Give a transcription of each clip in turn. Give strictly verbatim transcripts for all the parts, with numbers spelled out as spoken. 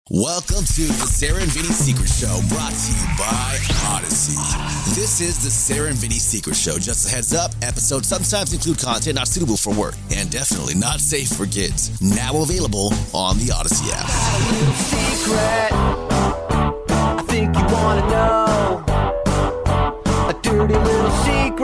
Welcome to the Sarah and Vinny Secret Show, brought to you by Odyssey. This is the Sarah and Vinny Secret Show. Just a heads up, episodes sometimes include content not suitable for work and definitely not safe for kids. Now available on the Odyssey app. A little secret, I think you want to know. A dirty little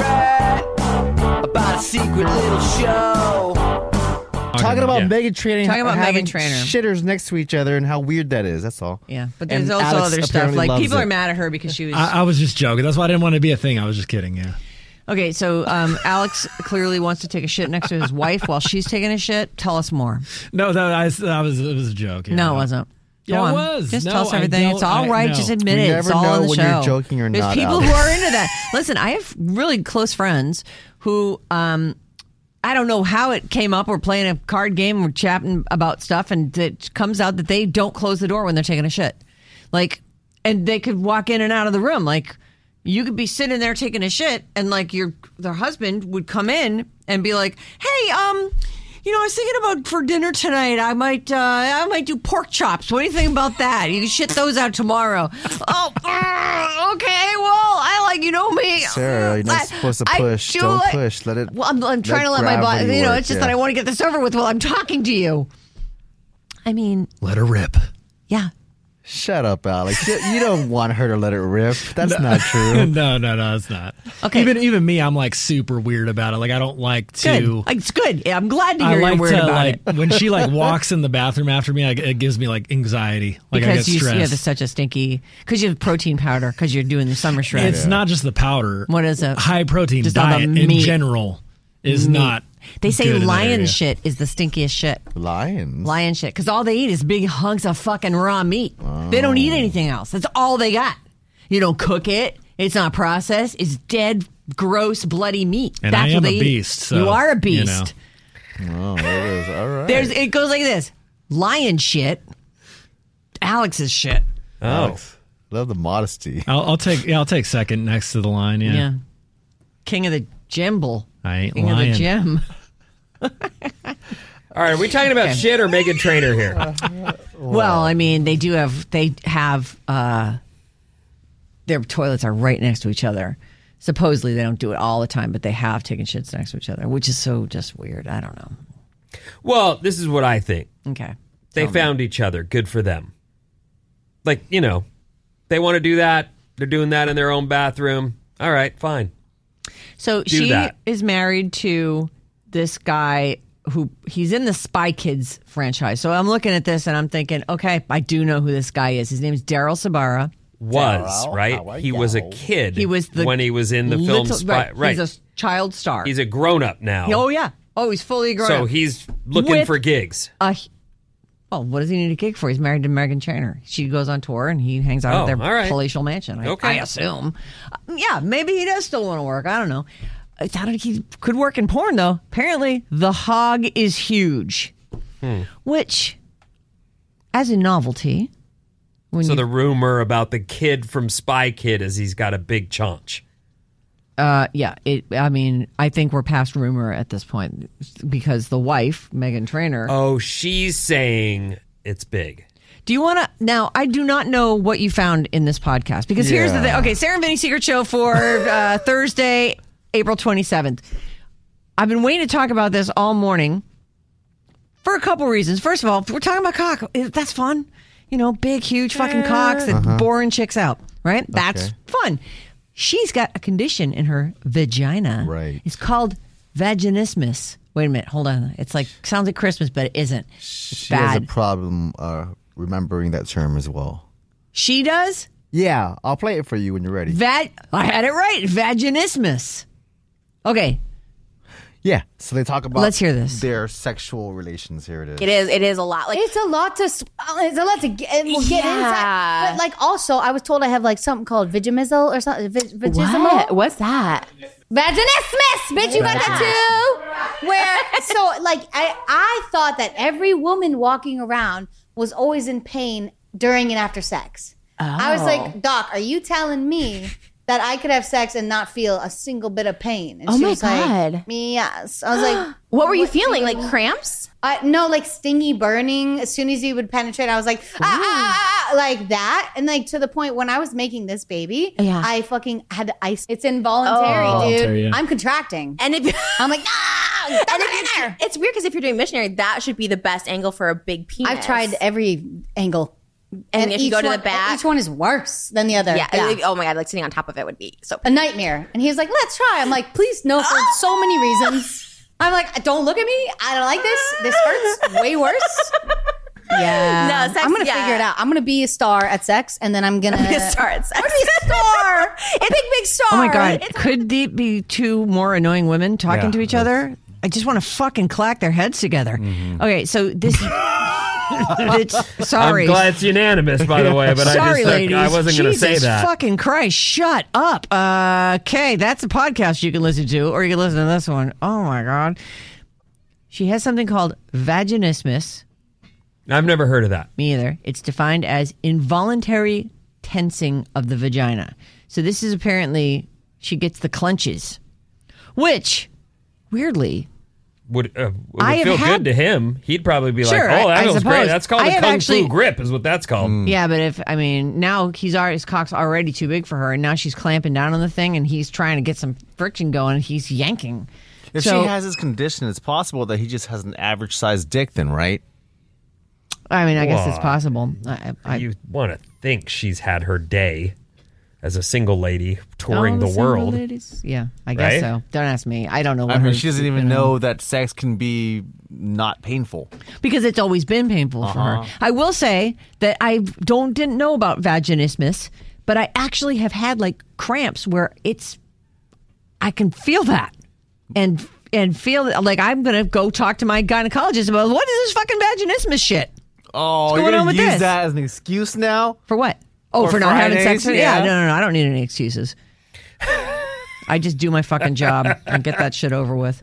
secret about a secret little show. Talking about yeah. Meghan Trainor, Talking about having Meghan Trainor. shitters next to each other and how weird that is. That's all. Yeah, but there's And also Alex other stuff. apparently Like, loves people it. are mad at her because she was... I, I was just joking. That's why I didn't want it to be a thing. I was just kidding, yeah. Okay, so um, Alex clearly wants to take a shit next to his wife while she's taking a shit. Tell us more. No, that, I, that was it was a joke. Yeah. No, it wasn't. Go Yeah, on. it was. Just No, tell us I everything. don't- It's all I- right. no. Just admit You it. never It's all know on the when show. you're joking or There's not, people Alex. who are into that. Listen, I have really close friends who... Um, I don't know how it came up. We're playing a card game. We're chatting about stuff, and it comes out that they don't close the door when they're taking a shit. Like, and they could walk in and out of the room. Like, you could be sitting there taking a shit, and like your their husband would come in and be like, "Hey, um, you know, I was thinking about for dinner tonight. I might, uh, I might do pork chops. What do you think about that? You can shit those out tomorrow." Oh, uh, okay. Well, I like you know me. Sarah, you're not I- supposed to I push. do Don't like- push. Let it. Well, I'm, I'm trying to let my body, gravity you know, work, it's just yeah. that I want to get this over with while I'm talking to you. I mean, Let her rip. yeah. Shut up, Alex. You, you don't want her to let it rip. That's not true. no, no, no, it's not. Okay. Even even me, I'm like super weird about it. Like I don't like to. Good. It's good. Yeah, I'm glad to I hear like you're weird to about like it. when she like walks in the bathroom after me. I, it gives me like anxiety. Like I get Because you, stressed. you have such a stinky, because you have protein powder, because you're doing the summer shred. It's not just the powder. What is it? High protein Just all the diet in meat. general is Meat. not. They say good in that lion area. shit is the stinkiest shit. Lions. Lion shit. Because all they eat is big hunks of fucking raw meat. They don't eat anything else. That's all they got. You don't cook it. It's not processed. It's dead, gross, bloody meat. And That's I am what they a eat. beast, so, you are a you beast. know. Oh, there it is. All right. There's. It goes like this: lion shit, Alex's shit. Alex. Love the modesty. I'll, I'll take. Yeah, I'll take second next to the line. Yeah. Yeah. King of the Jimble. I ain't King lying. of the gym. All right, are we talking about Okay. shit or Meghan Trainor here? Well, I mean, they do have. They have. uh Their toilets are right next to each other. Supposedly, they don't do it all the time, but they have taken shits next to each other, which is so just weird. I don't know. Well, this is what I think. Okay. They Tell me. found each other. Good for them. Like, you know, they want to do that. They're doing that in their own bathroom. All right, fine. So Do she that. is married to this guy who he's in the Spy Kids franchise. So I'm looking at this and I'm thinking, okay, I do know who this guy is. His name is Daryl Sabara. Was, Daryl, right? how are He was a you? kid He was the when he was in the film little- Spy. Right. He's a child star. He's a grown-up now. oh yeah. Oh, he's fully grown so up. he's looking With- for gigs. Uh, he- well, what does he need a gig for? He's married to Meghan Trainor. She goes on tour and he hangs out Oh, at their all right. palatial mansion. I, Okay. I assume. Uh, yeah, maybe he does still want to work. I don't know. I thought he could work in porn though. Apparently, the hog is huge, Hmm. which, as a novelty, when So you, the rumor about the kid from Spy Kid is he's got a big chaunch. uh, yeah, it. I mean, I think we're past rumor at this point because the wife, Meghan Trainor. Oh, she's saying it's big. Do you want to now? I do not know what you found in this podcast because here's the thing. Yeah. Okay, Sarah and Vinny Secret Show for uh, Thursday, April twenty-seventh. I've been waiting to talk about this all morning for a couple reasons. First of all, we're talking about cock. That's fun. You know, big, huge fucking cocks that boring chicks out, right? That's Okay. fun. She's got a condition in her vagina. Right. It's called vaginismus. Wait a minute. Hold on. It's like, sounds like Christmas, but it isn't. It's She has a bad. problem uh, remembering that term as well. She does? Yeah, I'll play it for you when you're ready. Vag. I had it right. Vaginismus. Okay. Yeah, so they talk about Let's hear this. their sexual relations. Here it is. It is. It is a lot. Like It's a lot to. s- uh, It's a lot to get. We'll get Yeah. inside. But like, also, I was told I have like something called Vigimizel or something. Vig- what? Vaginismal. What's that? Vaginismus, bitch. You got that too. Where so like I I thought that every woman walking around was always in pain during and after sex. I was Oh. like, Doc, are you telling me that I could have sex and not feel a single bit of pain. And Oh she my was God. like, me, yes. I was like, What were you feeling? Like cramps? Uh, no, like stingy burning. As soon as you would penetrate, I was like, ah, ah, ah, ah, like that. And like to the point when I was making this baby, Yeah. I fucking had to ice. It's involuntary, Oh. dude. Involuntary, yeah. I'm contracting. And if I'm like, ah, and don't if get in there. it's, it's weird because if you're doing missionary, that should be the best angle for a big penis. I've tried every angle. And if you each go to one- the back- each one is worse than the other. Yeah. like, oh my God, like sitting on top of it would be so. A nightmare. And he was like, let's try. I'm like, please, no, for so many reasons. I'm like, don't look at me. I don't like this. This hurts way worse. Yeah. No, sex- I'm going to yeah. figure it out. I'm going to be a star at sex, and then I'm going to Be a star at sex. I'm gonna be a star. A big, big star. Oh my God. It's- Could they be two more annoying women talking Yeah, to each other? I just want to fucking clack their heads together. Okay, so this. it's, sorry. I'm glad it's unanimous, by the way, but Sorry, I just ladies. like, I wasn't going to say Jesus that. fucking Christ, shut up. Uh, okay, that's a podcast you can listen to, or you can listen to this one. Oh my God. She has something called vaginismus. I've never heard of that. Me either. It's defined as involuntary tensing of the vagina. So this is apparently, she gets the clenches, which, weirdly, Would, uh, would I it have feel had- good to him? He'd probably be Sure, like, "Oh, I- that I feels great. suppose. That's called I a have kung actually- fu grip, is what that's called." yeah, but if, I mean, now he's already, his cock's already too big for her, and now she's clamping down on the thing, and he's trying to get some friction going, and he's yanking. If So- she has this condition, it's possible that he just has an average sized dick, then, right? I mean, I guess it's Whoa. possible. I, I, You want to think she's had her day as a single lady touring All the, single world. ladies? Yeah, I guess Right? so. Don't ask me. I don't know. What I mean, her- she doesn't even you know that sex can be not painful. because it's always been painful for her. I will say that I don't didn't know about vaginismus, but I actually have had like cramps where it's I can feel that and and feel that, like I'm gonna go talk to my gynecologist about what is this fucking vaginismus shit Oh, going you're on gonna with use this? that as an excuse now? for what? Oh, For for, not having Fridays? sex? Yeah. Yeah. no, no, no. I don't need any excuses. I just do my fucking job and get that shit over with.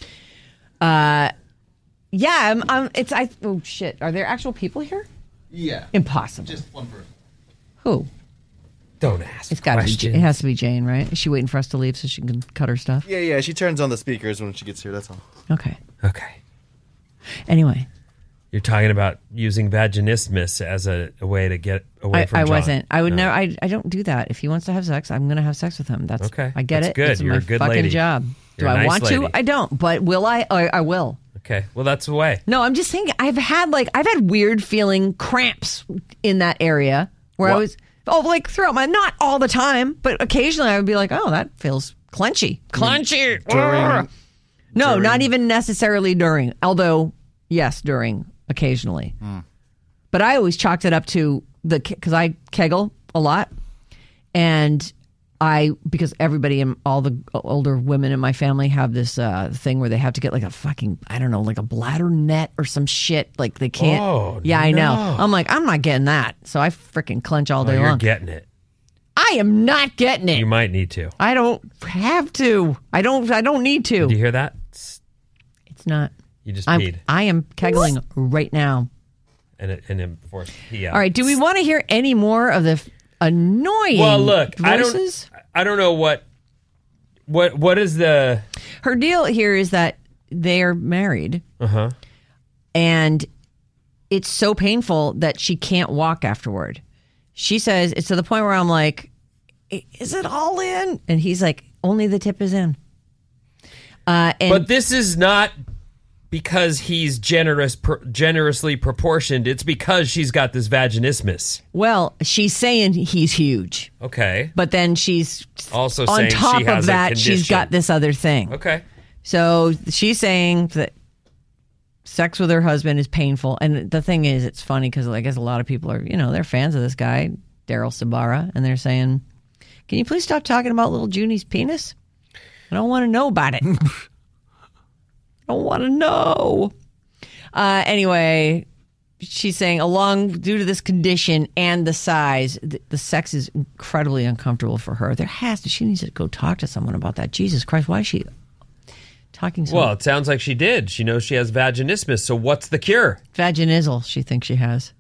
Uh, yeah, I'm, I'm, it's I. Oh shit! Are there actual people here? Yeah. Impossible. Just one person. Who? Don't ask It's got to be. questions. It has to be Jane, right? Is she waiting for us to leave so she can cut her stuff? Yeah, yeah. She turns on the speakers when she gets here. That's all. Okay. Okay. Anyway, You're talking about using vaginismus as a, a way to get away I, from I John. wasn't. I would No. never. I, I don't do that. If he wants to have sex, I'm going to have sex with him. That's Okay. I get That's it. good. It's You're my a good fucking lady. job. You're do a I nice want lady. to? I don't. But will I? I, I will. Okay. Well, that's the way. No, I'm just thinking. I've had like I've had weird feeling cramps in that area where I What? was. Oh, like throughout my, not all the time, but occasionally I would be like, oh, that feels clenchy. Clenchy. During- No, during- not even necessarily during. Although, yes, during occasionally. But I always chalked it up to the because I kegel a lot, and I because everybody in all the older women in my family have this uh, thing where they have to get like a fucking I don't know like a bladder net or some shit like they can't. Oh, yeah, I know. no. I'm like I'm not getting that, so I freaking clench all Well, day you're long. getting it. I am not getting it. You might need to. I don't have to. I don't. I don't need to. Did you hear that? It's- It's not. You just I'm, peed. I am kegling right now. And it, and it forced pee out. All right. Do we want to hear any more of the f- annoying Well, look, I voices? don't. I don't know what. What what is the? Her deal here is that they are married, Uh huh. and it's so painful that she can't walk afterward. She says it's to the point where I'm like, "I- "Is it all in?" And he's like, "Only the tip is in." Uh, and But this is not because he's generous, pr- generously proportioned. It's because she's got this vaginismus. well, she's saying he's huge, Okay. but then she's Also on saying top she has of a that, she's condition. got this other thing. Okay. So she's saying that sex with her husband is painful. And the thing is, it's funny because I guess a lot of people are, you know, they're fans of this guy, Daryl Sabara, and they're saying, can you please stop talking about little Junie's penis? I don't want to know about it. I don't want to know. Uh, anyway, she's saying, along due to this condition and the size, the, the sex is incredibly uncomfortable for her. There has to, she needs to go talk to someone about that. Jesus Christ, why is she talking so Well, it sounds like she did. She knows she has vaginismus. So what's the cure? vaginisal she thinks she has.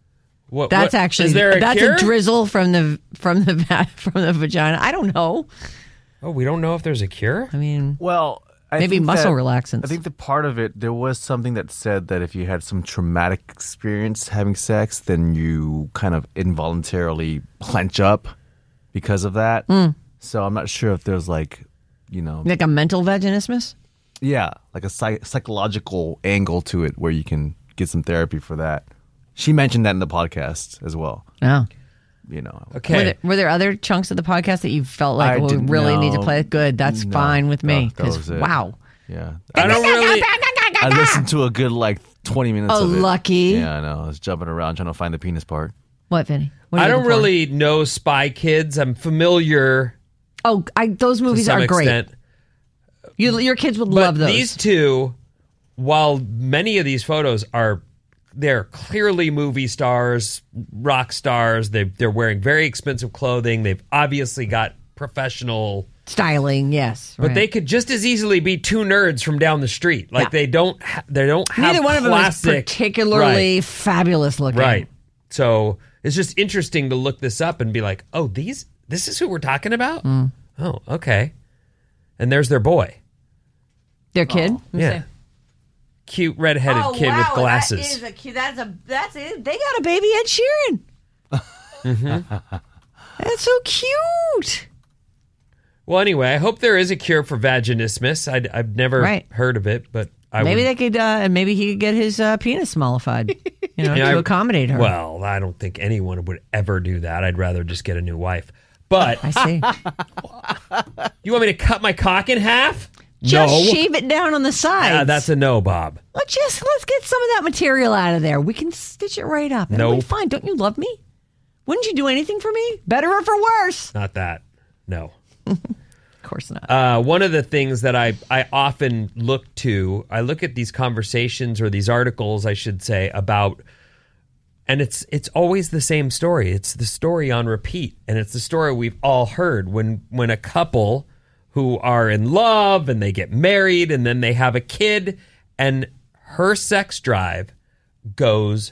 What, That's what- actually is there a that's cure? a drizzle from the from the va- from the vagina. I don't know. Oh, we don't know if there's a cure. I mean, Well, I Maybe think muscle that- relaxants. I think the part of it, there was something that said that if you had some traumatic experience having sex, then you kind of involuntarily clench up because of that. Mm. So I'm not sure if there's like, you know, like a mental vaginismus. yeah, like a psych- psychological angle to it where you can get some therapy for that. She mentioned that in the podcast as well. Oh. You know, Okay. Were there, were there other chunks of the podcast that you felt like I well, we didn't really need to know. play it? Good. That's No, fine with me. that- that was Because, it. wow. yeah. I don't really. I listened to a good like twenty minutes Oh, of it. lucky. Yeah, I know. I was jumping around trying to find the penis part. What, Vinny? What are I you don't looking for? really know Spy Kids. I'm familiar Oh, I, those to movies some are great. extent. You, your kids would But love those. these two, while many of these photos are, they're clearly movie stars, rock stars. They they're wearing very expensive clothing. They've obviously got professional, Styling, yes. but right. they could just as easily be two nerds from down the street. Like Yeah. they don't ha- they don't have Neither one of them is classic, particularly right, fabulous looking. right. So it's just interesting to look this up and be like, oh, these this is who we're talking about. Mm. Oh, okay. And there's their boy. Their kid? Let me Yeah. see. Cute redheaded Oh, kid wow, with glasses. That is a cute. That's a. That's it. They got a baby Ed Sheeran. Mm-hmm. That's so cute. Well, anyway, I hope there is a cure for vaginismus. I'd, I've never Right. heard of it, but I Maybe would, they could, uh, and maybe he could get his uh, penis smallified, you know, Yeah, to I- accommodate her. Well, I don't think anyone would ever do that. I'd rather just get a new wife. But I see. you want me to cut my cock in half? Just no. shave it down on the sides. Uh, that's a no, Bob. Let's just let's get some of that material out of there. We can stitch it right up. It'll be Nope. fine. Don't you love me? Wouldn't you do anything for me? Better or for worse? Not that. No. Of course not. Uh, one of the things that I, I often look to, I look at these conversations or these articles, I should say, about, and it's it's always the same story. It's the story on repeat, and it's the story we've all heard when when a couple who are in love and they get married and then they have a kid, and her sex drive goes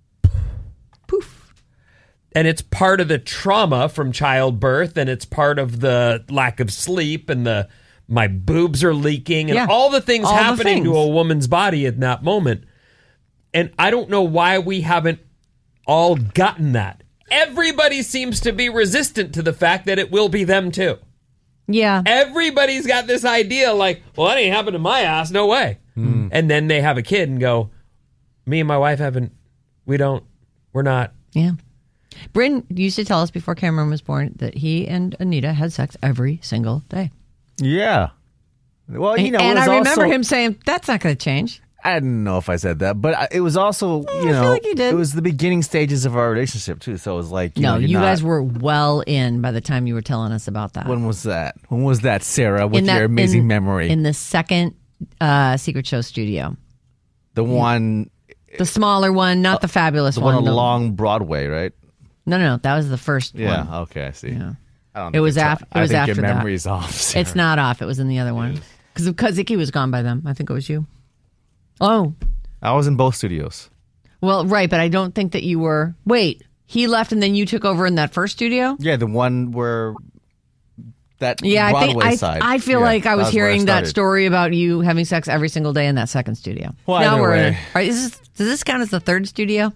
Poof. and it's part of the trauma from childbirth, and it's part of the lack of sleep, and the my boobs are leaking, and Yeah. all the things All the happening to things. a woman's body in that moment. And I don't know why we haven't all gotten that. Everybody seems to be resistant to the fact that it will be them too. Yeah. Everybody's got this idea like, well, that ain't happened to my ass, no way. And then they have a kid and go, me and my wife haven't, we don't, we're not. Yeah. Bryn used to tell us before Cameron was born that he and Anita had sex every single day. Yeah. Well, you know, and it was I remember also, him saying, that's not going to change. I don't know if I said that, but I- it was also, you I feel know, like you did. it was the beginning stages of our relationship too. So it was like, you No, know, you're you not- guys were well in by the time you were telling us about that. When was that? When was that, Sarah? With In that- your amazing in- memory, In the second uh, Secret Show studio. the one, The smaller one, not the fabulous the one one. the- along Broadway, right? No, no, no. That was the first Yeah. one. Okay, I see. Yeah. I don't It think was it's- af- it I was think after your that. memory's off. Sarah. It's not off. It was in the other one. Because Ziki was gone by then. I think it was you. Oh, I was in both studios. well, right. But I don't think that you were. Wait, he left and then you took over in that first studio? Yeah, the one where that Yeah, I Broadway think I, side. I feel Yeah, like I was that where hearing that started. story about you having sex every single day in that second studio. Well, now either we're in. way. A, all right, is this, does this count as the third studio?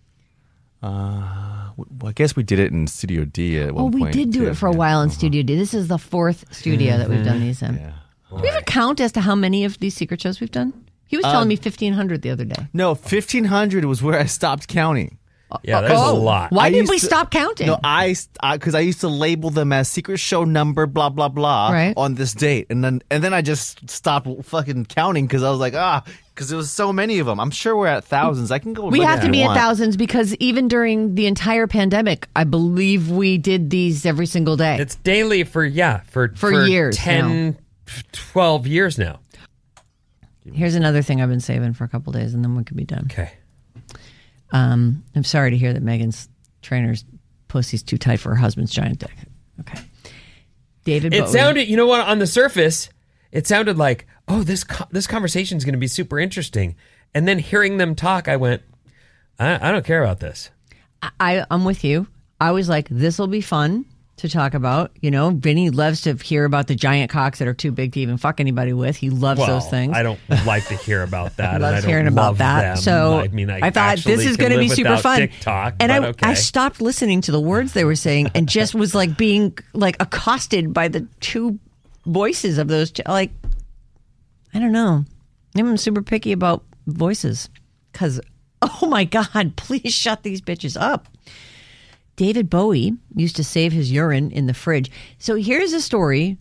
Well, I guess we did it in Studio D at one Oh, we point. did do too. it for a Yeah. while in Studio D. This is the fourth studio that we've done these in. Yeah. Do we have a count as to how many of these secret shows we've done? He was Uh, telling me fifteen hundred the other day. No, fifteen hundred was where I stopped counting. Yeah, there's a lot. Why I did used we to- stop counting? No, I because I, used to label them as secret show number blah blah blah Right. on this date, and then and then I just stopped fucking counting because I was like ah because there was so many of them. I'm sure we're at thousands. I can go. we look have if to you be at want. thousands because even during the entire pandemic, I believe we did these every single day. It's daily for, yeah, for, For years ten, twelve years now. Here's another thing I've been saving for a couple days, and then we could be done. Okay. Um, I'm sorry to hear that Megan's trainer's pussy's too tight for her husband's giant dick. Okay. David It Bowie. sounded, you know what, on the surface, it sounded like, oh, this co- this conversation is going to be super interesting. And then hearing them talk, I went, I, I don't care about this. I, I'm with you. I was like, this will be fun to talk about. You know, Vinny loves to hear about the giant cocks that are too big to even fuck anybody with. He loves well, those things. I don't like to hear about that. and loves I don't hearing about love that. them. So I mean, I, I thought actually this is can going to be live super without fun. TikTok, and but I, okay. I stopped listening to the words they were saying and just was like being like accosted by the two voices of those. Ch- like, I don't know. I'm super picky about voices because, oh my God, please shut these bitches up. David Bowie used to save his urine in the fridge. So here's a story.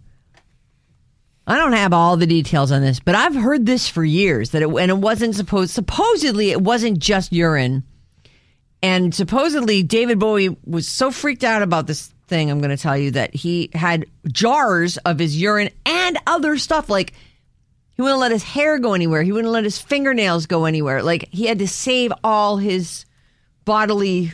I don't have all the details on this, but I've heard this for years that it, and it wasn't supposed, supposedly it wasn't just urine. And supposedly David Bowie was so freaked out about this thing, I'm going to tell you, that he had jars of his urine and other stuff. Like, he wouldn't let his hair go anywhere. He wouldn't let his fingernails go anywhere. Like, he had to save all his bodily,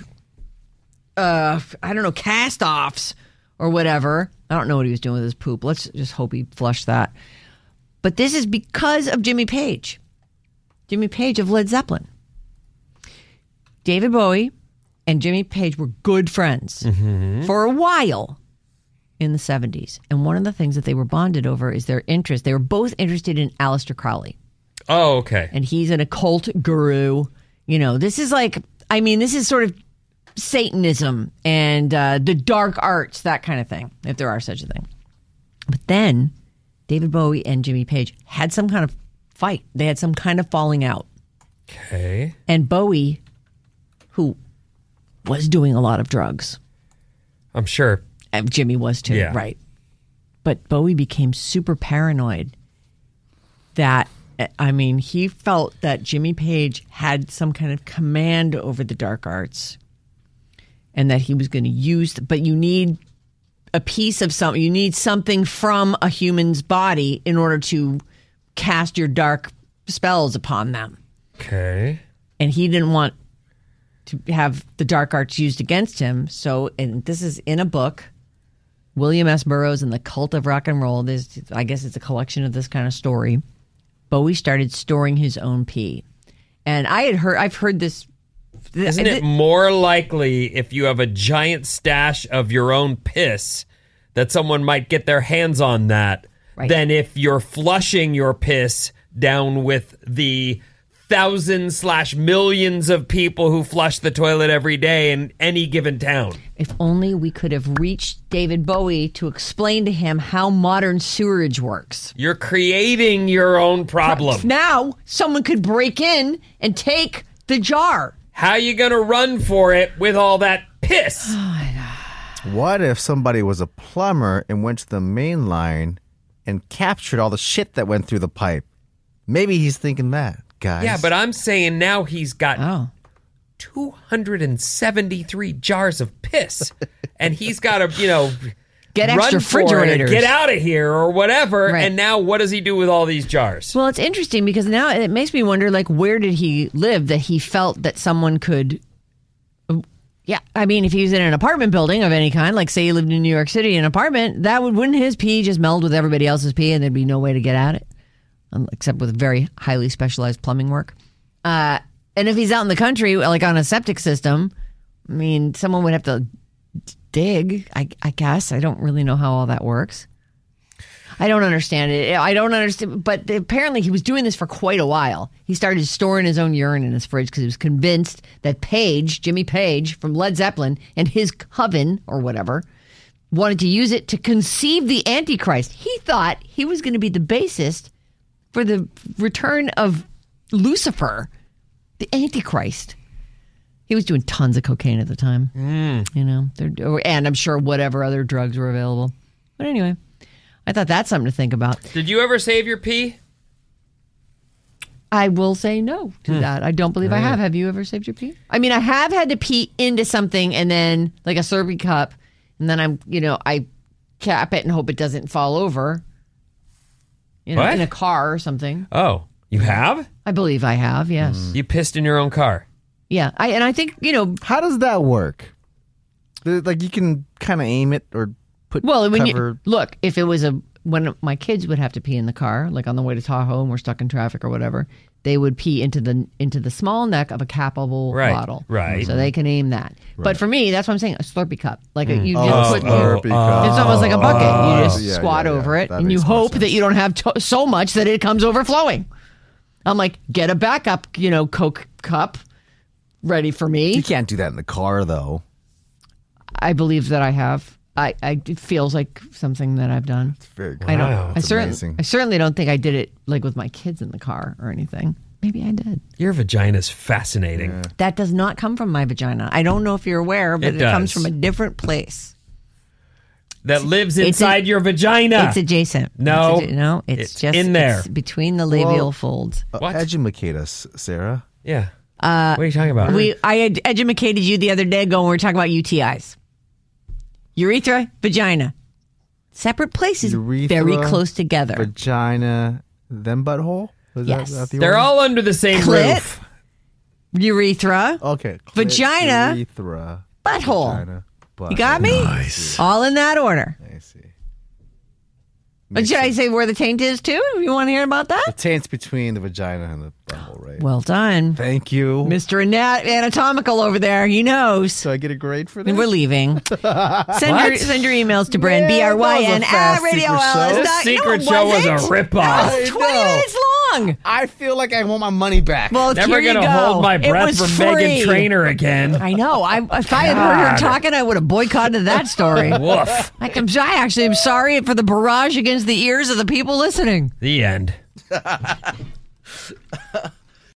uh, I don't know, cast-offs or whatever. I don't know what he was doing with his poop. Let's just hope he flushed that. But this is because of Jimmy Page. Jimmy Page of Led Zeppelin. David Bowie and Jimmy Page were good friends mm-hmm. for a while in the seventies. And one of the things that they were bonded over is their interest. They were both interested in Aleister Crowley. Oh, okay. And he's an occult guru. You know, this is like, I mean, this is sort of Satanism and uh, the dark arts, that kind of thing, if there are such a thing. But then David Bowie and Jimmy Page had some kind of fight. They had some kind of falling out. Okay. And Bowie, who was doing a lot of drugs. I'm sure. And Jimmy was too, yeah. right? But Bowie became super paranoid that, I mean, he felt that Jimmy Page had some kind of command over the dark arts and that he was going to use, but you need a piece of something, you need something from a human's body in order to cast your dark spells upon them. Okay. And he didn't want to have the dark arts used against him. So, and this is in a book, William S. Burroughs and the Cult of Rock and Roll. There's, I guess it's a collection of this kind of story. Bowie started storing his own pee. And I had heard, I've heard this. Isn't it more likely if you have a giant stash of your own piss that someone might get their hands on that right. than if you're flushing your piss down with the thousands slash millions of people who flush the toilet every day in any given town? If only we could have reached David Bowie to explain to him how modern sewerage works. You're creating your own problem. Now, someone could break in and take the jar. How you going to run for it with all that piss? What if somebody was a plumber and went to the main line and captured all the shit that went through the pipe? Maybe he's thinking that, guys. Yeah, but I'm saying now he's got Oh. two hundred seventy-three jars of piss. And he's got to, you know, Get run extra for it or refrigerators. get out of here or whatever. Right. And now what does he do with all these jars? Well, it's interesting because now it makes me wonder, like, where did he live that he felt that someone could... Yeah, I mean, if he was in an apartment building of any kind, like say he lived in New York City, an apartment, that would, wouldn't his pee just meld with everybody else's pee and there'd be no way to get at it? Um, except with very highly specialized plumbing work. Uh, and if he's out in the country, like on a septic system, I mean, someone would have to dig, I, I guess. I don't really know how all that works. I don't understand it. I don't understand. But apparently he was doing this for quite a while. He started storing his own urine in his fridge because he was convinced that Page, Jimmy Page from Led Zeppelin and his coven or whatever, wanted to use it to conceive the Antichrist. He thought he was going to be the bassist for the return of Lucifer, the Antichrist. He was doing tons of cocaine at the time. Mm. You know, and I'm sure whatever other drugs were available. But anyway, I thought that's something to think about. Did you ever save your pee? I will say no to Hmm. that. I don't believe I have. Have you ever saved your pee? I mean, I have had to pee into something and then, like a Slurpee cup, and then I'm, you know, I cap it and hope it doesn't fall over. You know, What? in a car or something. Oh, you have? I believe I have, yes. You pissed in your own car? Yeah, I and I think, you know... How does that work? The- Like, you can kind of aim it or put Well, when cover... you... Look, if it was a... When my kids would have to pee in the car, like on the way to Tahoe and we're stuck in traffic or whatever, they would pee into the into the small neck of a capable Right, bottle. right. So they can aim that. But for me, that's what I'm saying, a Slurpee cup. Like a, you just Oh, put Slurpee cup. it's almost like a bucket. You just yeah, squat yeah, yeah. over it That and you makes more hope that sense. you don't have to- so much that it comes overflowing. I'm like, get a backup, you know, Coke cup ready for me. You can't do that in the car, though. I believe that I have. I, I it feels like something that I've done. It's very good. I don't. Wow. I That's certainly. amazing. I certainly don't think I did it like with my kids in the car or anything. Maybe I did. Your vagina's fascinating. That does not come from my vagina. I don't know if you're aware, but It it, does. comes from a different place. That lives It's inside a- your vagina. It's adjacent. No. It's adja- no, it's, It's just in there. it's between the labial Well, folds. Uh, What? Educate us, Sarah. yeah. Uh, what are you talking about? We I had educated you the other day ago when we were talking about U T Is. Urethra, vagina, separate places, Urethra, very close together. Vagina, then butthole? Was Yes. that, that the They're order? all under the same Clit. roof. Urethra, Okay. Clit, Vagina, urethra, butthole. vagina, butthole. You got me? Nice. All in that order. I see. But should I say where the taint is too? If you want to hear about The that? taint's between the vagina and the butthole, right? Well done, Thank you. Mister Anat- Anatomical over there. He knows. So I get a grade for this? We're leaving. Send your send your emails to Bryn, Man, B R Y N, that was a at fast Radio secret L. show. It's This not- no, secret it show was a wasn't. ripoff. That I was twenty know. minutes long. I feel like I want my money back. Well, Never here you gonna go. hold my It breath was for free. Megan Trainor again. I know. I, if I had heard her God. talking, I would have boycotted that story. Woof. Like, I'm, I actually am sorry for the barrage against the ears of the people listening. The end.